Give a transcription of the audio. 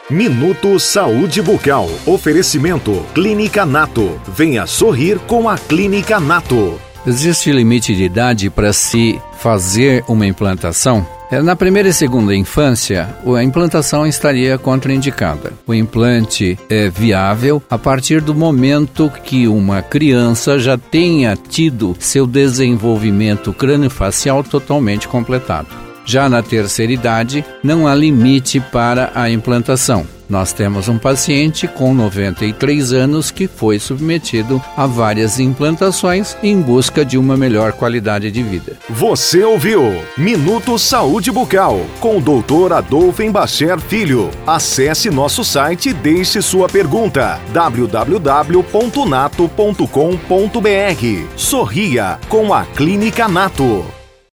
Minuto Saúde Bucal. Oferecimento Clínica Nato. Venha sorrir com a Clínica Nato. Existe limite de idade para se fazer uma implantação? Na primeira e segunda infância, a implantação estaria contraindicada. O implante é viável a partir do momento que uma criança já tenha tido seu desenvolvimento craniofacial totalmente completado. Já na terceira idade, não há limite para a implantação. Nós temos um paciente com 93 anos que foi submetido a várias implantações em busca de uma melhor qualidade de vida. Você ouviu Minuto Saúde Bucal com o Dr. Adolfo Embacher Filho. Acesse nosso site e deixe sua pergunta. www.nato.com.br. Sorria com a Clínica Nato.